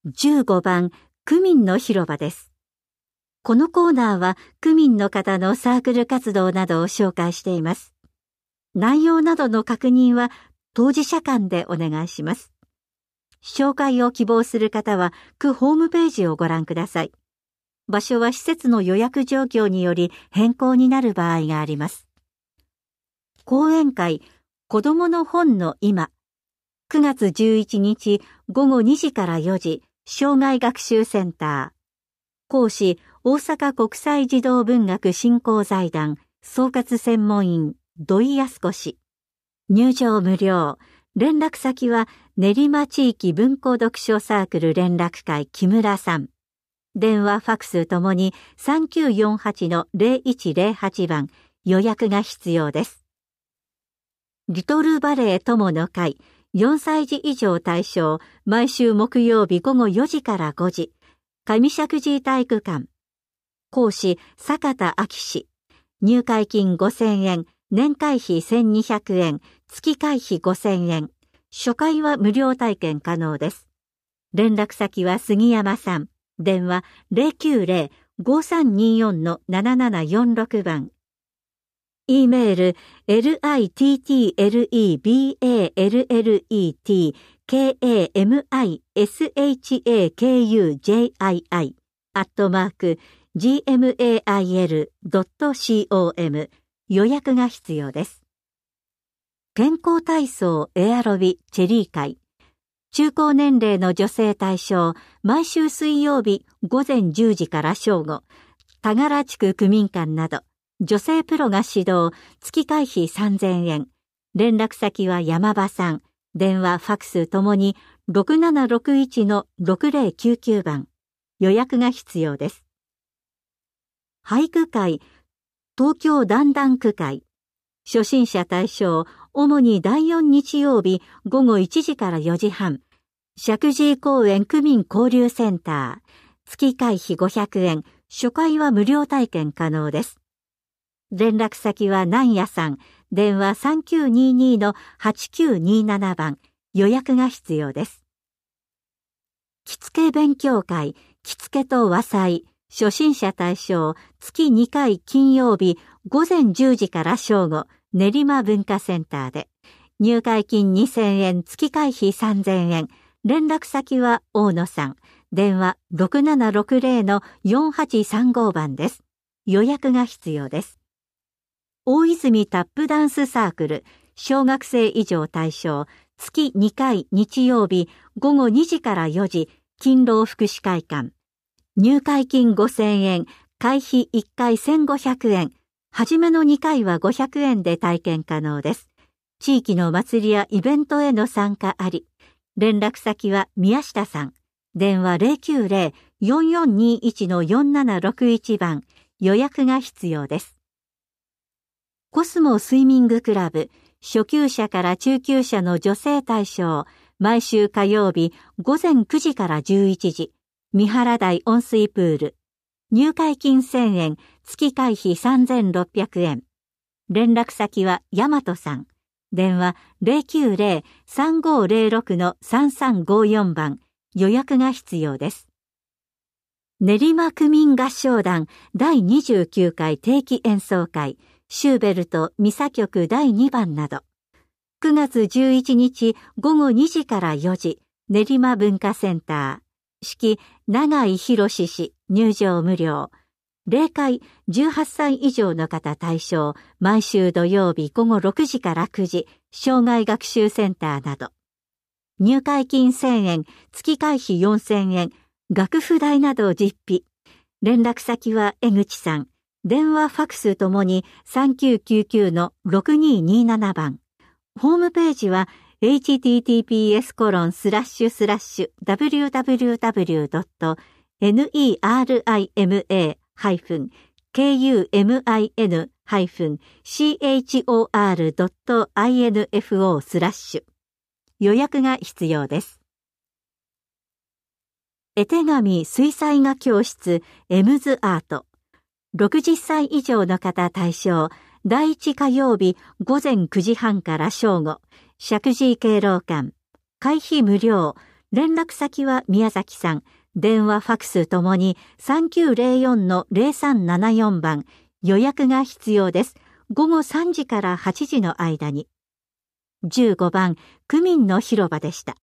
15番、区民の広場です。このコーナーは区民の方のサークル活動などを紹介しています。内容などの確認は当事者間でお願いします。紹介を希望する方は区ホームページをご覧ください。場所は施設の予約状況により変更になる場合があります。講演会、子どもの本の今。9月11日午後2時から4時、生涯学習センター。講師、大阪国際児童文学振興財団総括専門員、土井康子氏。入場無料。連絡先は練馬地域文庫読書サークル連絡会木村さん。電話ファクスともに 3948-0108 番、予約が必要です。リトルバレエ友の会、4歳児以上対象、毎週木曜日午後4時から5時、上石神井体育館。講師、坂田明氏。入会金5000円、年会費1200円、月会費5000円。初回は無料体験可能です。連絡先は杉山さん。電話 090-5324-7746 番。E メール littlekamiskajii@gmail.com 予約が必要です。健康体操エアロビチェリー会。中高年齢の女性対象、毎週水曜日午前10時から正午、田柄地区区民館など、女性プロが指導、月会費3000円。連絡先は山場さん。電話、ファクスともに 6761-6099 番。予約が必要です。俳句会、東京段々句会。初心者対象、主に第4日曜日午後1時から4時半。石神井公園区民交流センター。月会費500円。初回は無料体験可能です。連絡先は南谷さん。電話 3922-8927 番。予約が必要です。着付け勉強会、着付けと和裁。初心者対象、月2回金曜日午前10時から正午、練馬文化センターで。入会金2000円、月会費3000円。連絡先は大野さん。電話 6760-4835 番です。予約が必要です。大泉タップダンスサークル、小学生以上対象、月2回日曜日午後2時から4時、勤労福祉会館。入会金5000円、会費1回1500円。はじめの2回は500円で体験可能です。地域の祭りやイベントへの参加あり。連絡先は宮下さん。電話 090-4421-4761 番。予約が必要です。コスモスイミングクラブ、初級者から中級者の女性対象、毎週火曜日午前9時から11時、三原台温水プール。入会金1000円、月会費3600円。連絡先は大和さん。電話 090-3506-3354 番。予約が必要です。練馬区民合唱団第29回定期演奏会。シューベルトミサ曲第2番など。9月11日午後2時から4時、練馬文化センター。式、永井博氏、入場無料。例会、18歳以上の方対象、毎週土曜日午後6時から9時、生涯学習センターなど。入会金1000円、月会費4000円、楽譜代など実費。連絡先は江口さん。電話ファクスともに 3999-6227 番。ホームページは https://www.nerima-kumin.info/ 予約が必要です。絵手紙水彩画教室エムズアート。60歳以上の方対象、第1火曜日午前9時半から正午、石神井敬老館。会費無料。 連絡先は宮崎さん。電話、ファクスともに 3904-0374 番。予約が必要です。午後3時から8時の間に。15番、区民の広場でした。